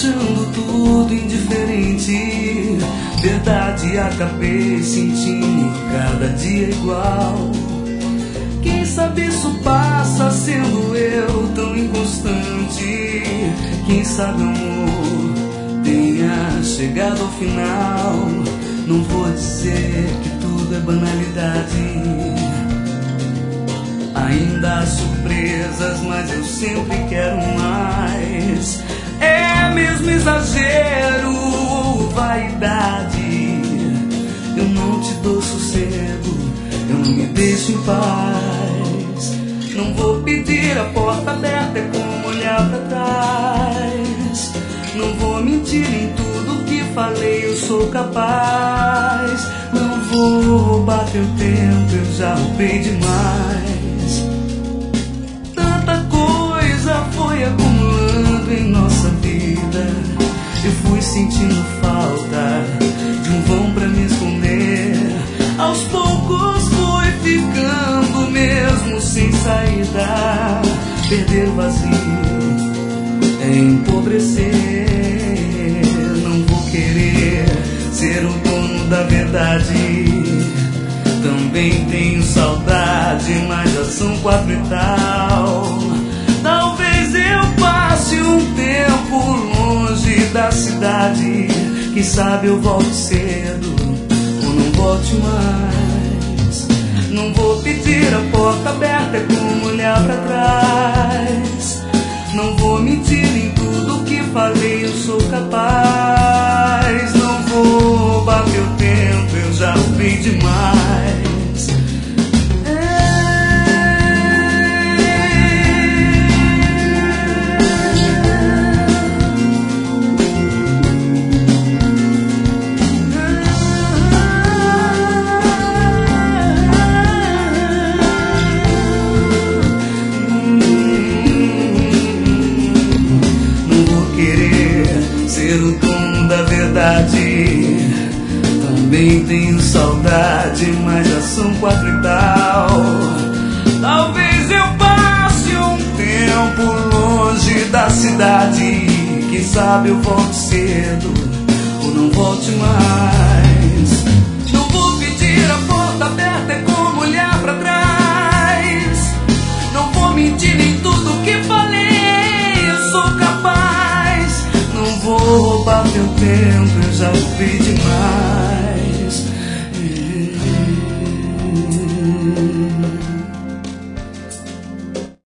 achando tudo indiferente. Verdade, acabei sentindo cada dia igual. Quem sabe isso passa sendo eu tão inconstante. Quem sabe, amor, tenha chegado ao final. Não vou dizer que tudo é banalidade. Ainda há surpresas, mas eu sempre quero mais. É mesmo exagero ou vaidade? Eu não te dou sossego, eu não me deixo em paz. Não vou pedir a porta aberta, é como olhar pra trás. Não vou mentir em tudo que falei, eu sou capaz. Não vou roubar teu tempo, eu já roubei demais. Tanta coisa foi acumulando em nossa vida. Eu fui sentindo falta de um vão pra me esconder. Aos poucos foi ficando mesmo sem saída. Perder o vazio é empobrecer. Não vou querer ser o dono da verdade. Também tenho saudade, mas já são 4 e tal. Talvez eu passe um tempo longe da cidade. Quem sabe eu volte cedo ou não volte mais. Não vou pedir a porta aberta, é como olhar pra trás. Não vou mentir em tudo que falei, eu sou capaz. Não vou roubar teu tempo, eu já roubei demais. Ser o dono da verdade. Também tenho saudade, mas já são 4 e tal. Talvez eu passe um tempo longe da cidade. Quem sabe eu volte cedo ou não volte mais. Não vou pedir a porta aberta, é como olhar pra trás. Não vou mentir em tudo que falei, eu sou capaz. Não vou roubar teu tempo, eu já roubei demais.